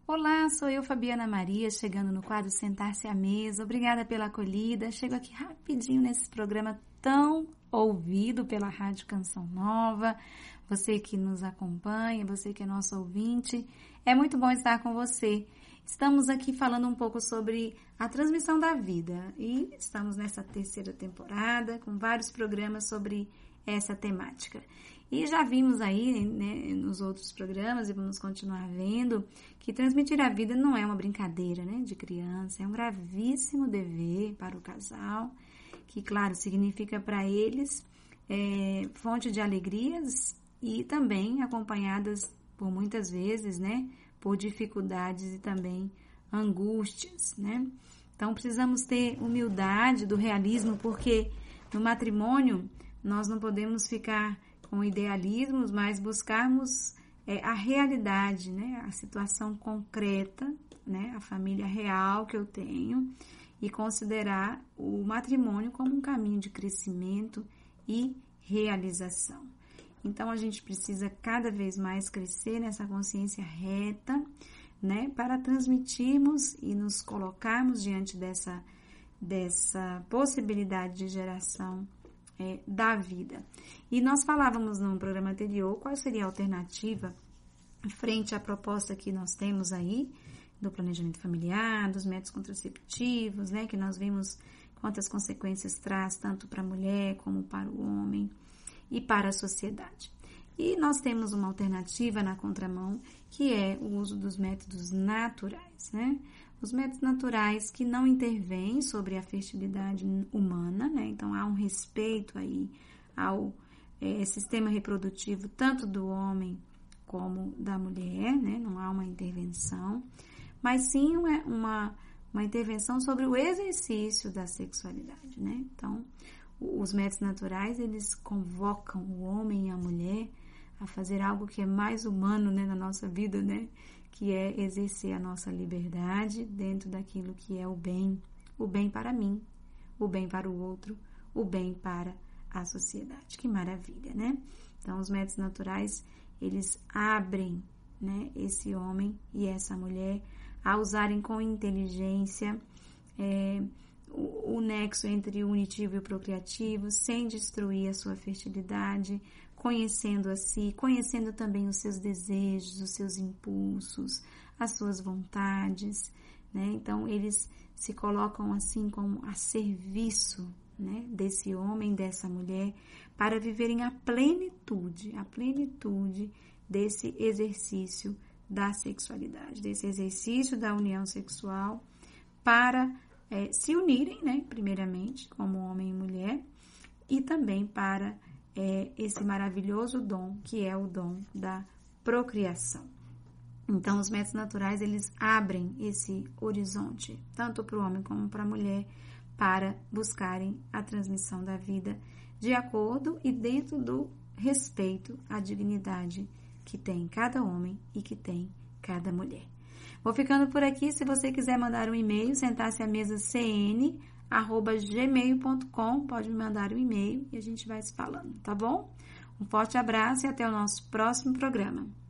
Olá, sou eu, Fabiana Maria, chegando no quadro Sentar-se à Mesa. Obrigada pela acolhida. Chego aqui rapidinho nesse programa tão ouvido pela Rádio Canção Nova. Você que nos acompanha, você que é nosso ouvinte, é muito bom estar com você. Estamos aqui falando um pouco sobre a transmissão da vida e estamos nessa terceira temporada com vários programas sobre essa temática. E já vimos aí, né, nos outros programas e vamos continuar vendo que transmitir a vida não é uma brincadeira, né, de criança, é um gravíssimo dever para o casal, que, claro, significa para eles fonte de alegrias e também acompanhadas por muitas vezes, né, por dificuldades e também angústias, né. Então, precisamos ter humildade do realismo, porque no matrimônio nós não podemos ficar com idealismos, mas buscarmos a realidade, né? A situação concreta, né? A família real que eu tenho e considerar o matrimônio como um caminho de crescimento e realização. Então, a gente precisa cada vez mais crescer nessa consciência reta, né? Para transmitirmos e nos colocarmos diante dessa possibilidade de geração da vida. E nós falávamos no programa anterior qual seria a alternativa frente à proposta que nós temos aí do planejamento familiar, dos métodos contraceptivos, né, que nós vimos quantas consequências traz tanto para a mulher como para o homem e para a sociedade. E nós temos uma alternativa na contramão, que é o uso dos métodos naturais, né? Os métodos naturais que não intervêm sobre a fertilidade humana, né? Então, há um respeito aí ao sistema reprodutivo, tanto do homem como da mulher, né? Não há uma intervenção, mas sim uma intervenção sobre o exercício da sexualidade, né? Então, os métodos naturais, eles convocam o homem e a mulher a fazer algo que é mais humano, né, na nossa vida, né? Que é exercer a nossa liberdade dentro daquilo que é o bem para mim, o bem para o outro, o bem para a sociedade. Que maravilha, né? Então, os métodos naturais, eles abrem, né, esse homem e essa mulher a usarem com inteligência o nexo entre o unitivo e o procriativo, sem destruir a sua fertilidade, conhecendo a si, conhecendo também os seus desejos, os seus impulsos, as suas vontades, né? Então, eles se colocam assim como a serviço, né, desse homem, dessa mulher, para viverem a plenitude desse exercício da sexualidade, desse exercício da união sexual, para se unirem, né, primeiramente, como homem e mulher, e também para esse maravilhoso dom, que é o dom da procriação. Então, os métodos naturais, eles abrem esse horizonte, tanto para o homem como para a mulher, para buscarem a transmissão da vida de acordo e dentro do respeito à dignidade que tem cada homem e que tem cada mulher. Vou ficando por aqui. Se você quiser mandar um e-mail, sentar-se à mesa cn@gmail.com, pode me mandar um e-mail e a gente vai se falando, tá bom? Um forte abraço e até o nosso próximo programa.